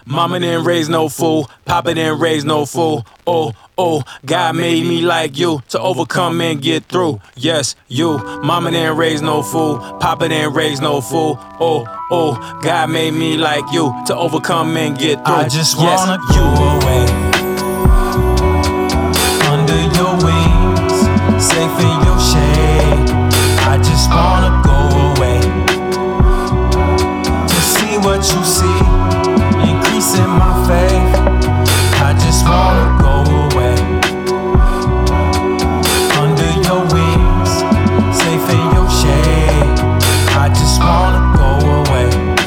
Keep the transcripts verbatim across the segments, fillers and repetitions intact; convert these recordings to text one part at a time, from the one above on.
Mama didn't raise no fool, Papa didn't raise no fool. Oh, oh, God made me like you to overcome and get through. Yes, you. Mama didn't raise no fool, Papa didn't raise no fool. Oh, oh, God made me like you to overcome and get through. I just yes, wanna you. go away under your wings, safe in your shade. I just wanna go away to see what you see, increasing my faith. I just wanna go away under your wings, safe in your shade. I just wanna go away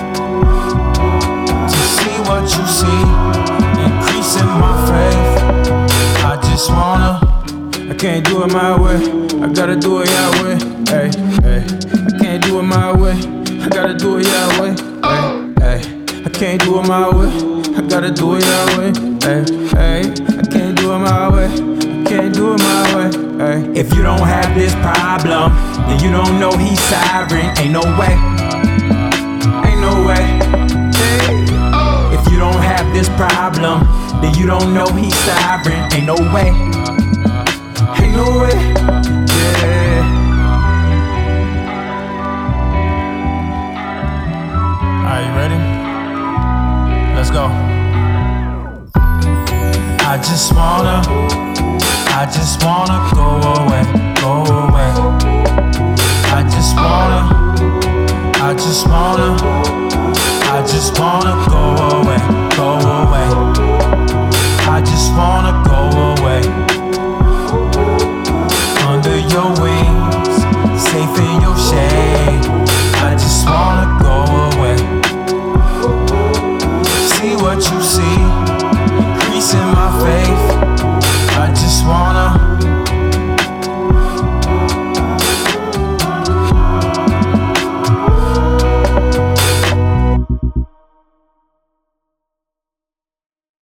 to see what you see, increasing my faith. I just wanna. I can't do it my way, I gotta do it your way. Hey, hey. I can't do it my way, I gotta do it your way. Hey, hey. I can't do it my way, I gotta do it your way. Hey, hey. I can't do it my way, I can't do it my way. Hey. If you don't have this problem, then you don't know he's sovereign. Ain't no way, ain't no way. Hey. If you don't have this problem, then you don't know he's sovereign. Ain't no way, ain't no way. Yeah. Are you ready? Let's go. I just wanna, I just wanna go away, go away. I just wanna, I just wanna, I just wanna